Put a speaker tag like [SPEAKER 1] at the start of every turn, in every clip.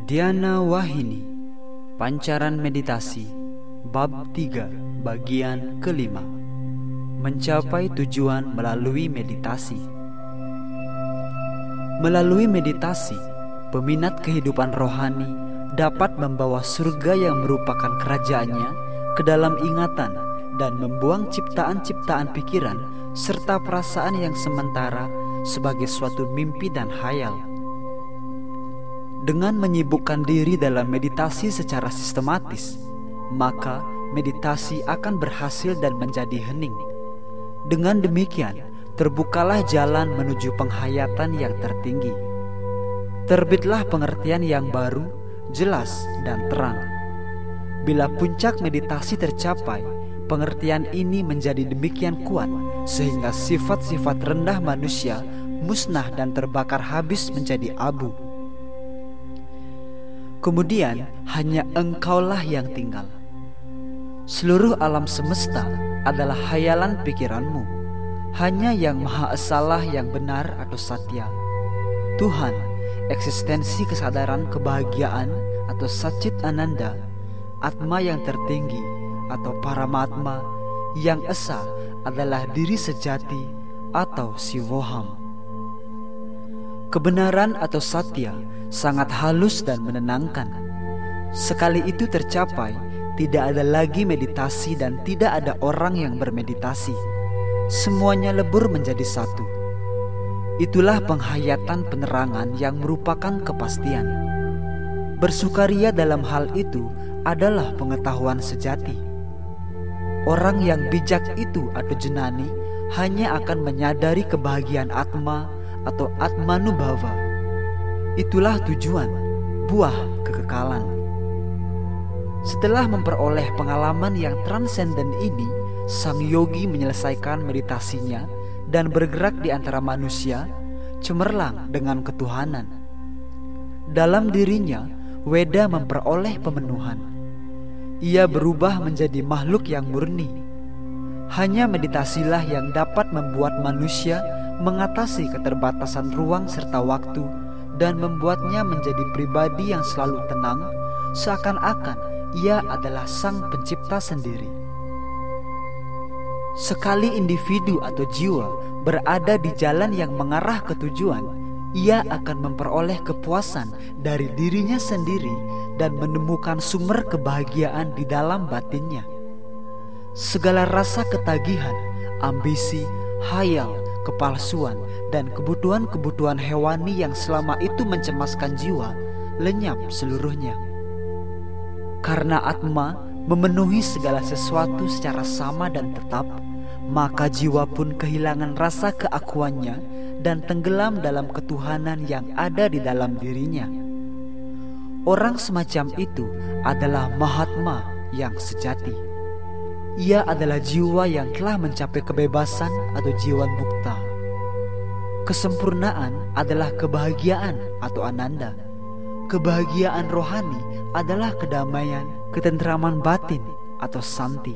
[SPEAKER 1] Dhyana Wahini, Pancaran Meditasi, Bab 3, Bagian kelima. Mencapai tujuan melalui meditasi. Melalui meditasi, peminat kehidupan rohani dapat membawa surga yang merupakan kerajaannya ke dalam ingatan dan membuang ciptaan-ciptaan pikiran serta perasaan yang sementara sebagai suatu mimpi dan khayal. Dengan menyibukkan diri dalam meditasi secara sistematis, maka meditasi akan berhasil dan menjadi hening. Dengan demikian, terbukalah jalan menuju penghayatan yang tertinggi. Terbitlah pengertian yang baru, jelas, dan terang. Bila puncak meditasi tercapai, pengertian ini menjadi demikian kuat sehingga sifat-sifat rendah manusia musnah dan terbakar habis menjadi abu. Kemudian hanya engkaulah yang tinggal. Seluruh alam semesta adalah khayalan pikiranmu. Hanya yang Maha Esalah yang benar atau satya. Tuhan, eksistensi kesadaran kebahagiaan atau Satchit Ananda, Atma yang tertinggi atau Paramatma, yang esa adalah diri sejati atau Sivoham. Kebenaran atau satya sangat halus dan menenangkan. Sekali itu tercapai, tidak ada lagi meditasi dan tidak ada orang yang bermeditasi. Semuanya lebur menjadi satu. Itulah penghayatan penerangan yang merupakan kepastian. Bersukaria dalam hal itu adalah pengetahuan sejati. Orang yang bijak itu atau jenani hanya akan menyadari kebahagiaan Atma atau Atmanubhava. Itulah tujuan, buah kekekalan. Setelah memperoleh pengalaman yang transenden ini, sang yogi menyelesaikan meditasinya dan bergerak di antara manusia, cemerlang dengan ketuhanan. Dalam dirinya, Weda memperoleh pemenuhan. Ia berubah menjadi makhluk yang murni. Hanya meditasilah yang dapat membuat manusia mengatasi keterbatasan ruang serta waktu dan membuatnya menjadi pribadi yang selalu tenang, seakan-akan ia adalah sang pencipta sendiri. Sekali individu atau jiwa berada di jalan yang mengarah ke tujuan, ia akan memperoleh kepuasan dari dirinya sendiri dan menemukan sumber kebahagiaan di dalam batinnya. Segala rasa ketagihan, ambisi, khayal, kepalsuan, dan kebutuhan-kebutuhan hewani yang selama itu mencemaskan jiwa lenyap seluruhnya. Karena Atma memenuhi segala sesuatu secara sama dan tetap, maka jiwa pun kehilangan rasa keakuannya dan tenggelam dalam ketuhanan yang ada di dalam dirinya. Orang semacam itu adalah Mahatma yang sejati. Ia adalah jiwa yang telah mencapai kebebasan atau jiwan mukta. Kesempurnaan adalah kebahagiaan atau ananda. Kebahagiaan rohani adalah kedamaian, ketentraman batin atau santi.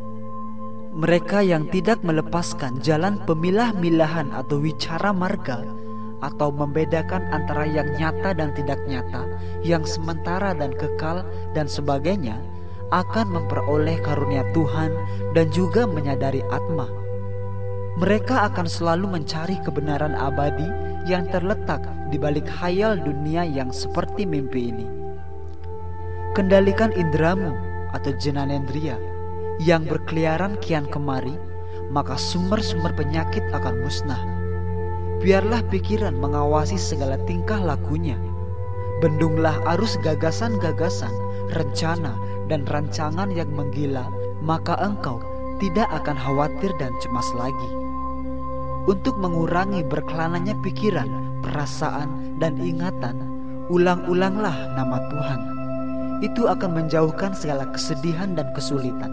[SPEAKER 1] Mereka yang tidak melepaskan jalan pemilah-milahan atau wicara marga atau membedakan antara yang nyata dan tidak nyata, yang sementara dan kekal dan sebagainya, akan memperoleh karunia Tuhan dan juga menyadari Atma. Mereka akan selalu mencari kebenaran abadi yang terletak di balik khayal dunia yang seperti mimpi ini. Kendalikan indramu atau jenanendriya yang berkeliaran kian kemari, maka sumber-sumber penyakit akan musnah. Biarlah pikiran mengawasi segala tingkah lakunya. Bendunglah arus gagasan-gagasan, rencana, dan rancangan yang menggila, maka engkau tidak akan khawatir dan cemas lagi. Untuk mengurangi berkelananya pikiran, perasaan, dan ingatan, ulang-ulanglah nama Tuhan. Itu akan menjauhkan segala kesedihan dan kesulitan.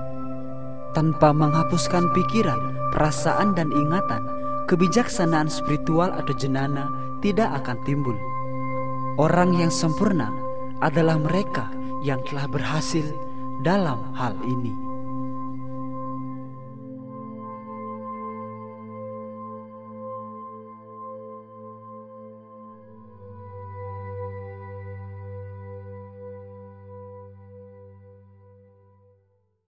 [SPEAKER 1] Tanpa menghapuskan pikiran, perasaan, dan ingatan, kebijaksanaan spiritual atau jenana tidak akan timbul. Orang yang sempurna adalah mereka yang telah berhasil dalam hal ini.